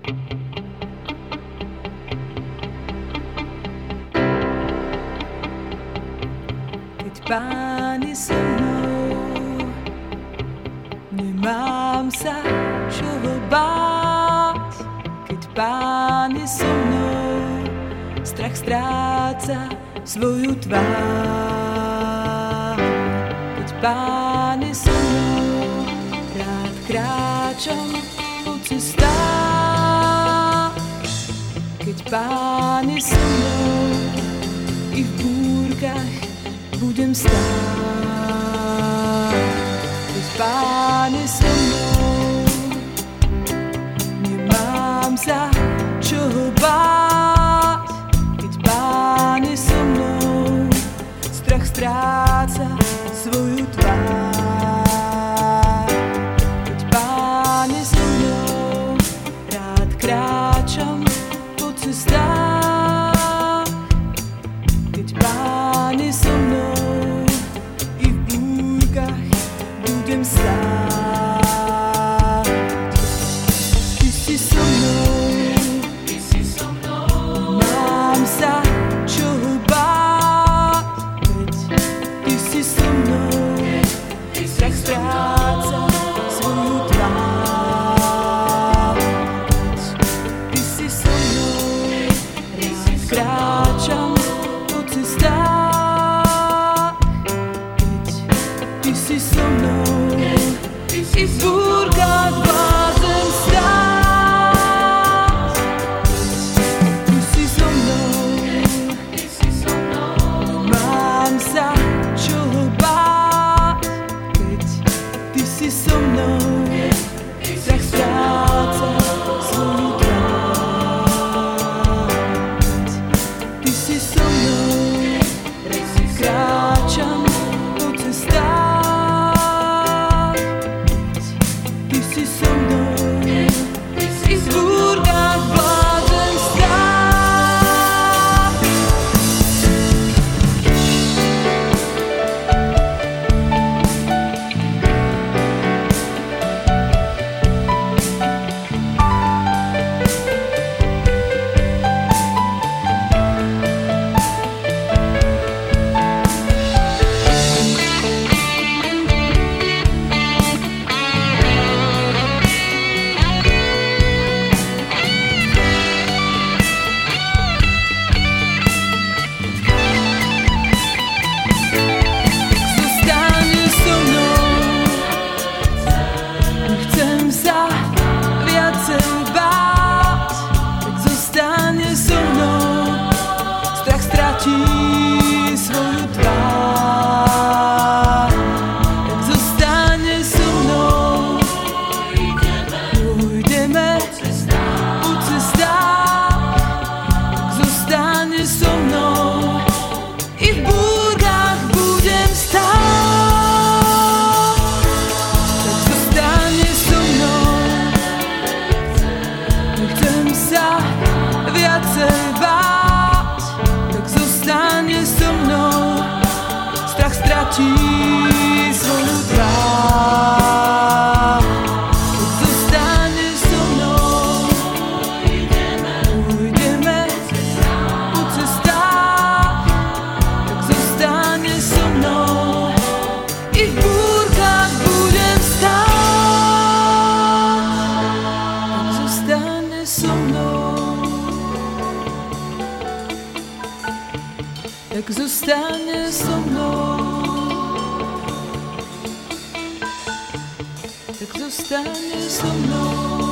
Keď Pán je so mnou, nemám sa čoho báť. Keď Pán je so mnou, strach stráca svoju tvár. Keď Pán je so mnou, rád kráčam po cestách. Keď Pán je so mnou, i v búrkach budem stáť. Keď Pán je so mnou, nemám sa čoho báť. Keď Pán je so mnou, strach stráca svoju tvár. Keď Pán je so mnou, rád kráčam po cestách. Keď Pán je so mnou, i v búrkach budem stáť. Ty si so mnou, mám sa čoho báť. Keď Ty si so mnou, strach stráca svoju tvár. Ty si so mnou, rád kráčam po cestách. Keď Ty si so mnou, i v búrkach vládzem stáť. Ty si so mnou, mám sa čoho báť. Keď Ty si so mnou, strach stráca svoju tvár. Ty si so mnou, kráčam po cestách. Ty si so mnou, i v búrkach vládzem stáť. Zostaň so mnou, nechcem sa viacej báť. Tak zostaň so mnou, strach stratí svoju tvár. Tak zostaň so mnou, pôjdeme po cestách. Tak zostaň so mnou, i v búrkach budem stáť. Tak zostaň so mnou, nechcem sa viacej báť. Tak zostaň so mnou, strach stratí svoju tvár. Tak zostaň so mnou, pôjdeme po cestách. Tak zostaň so mnou, i v búrkach budem stáť. Tak zostaň so mnou, tak zostaň so mnou, tak zostaň so mnou.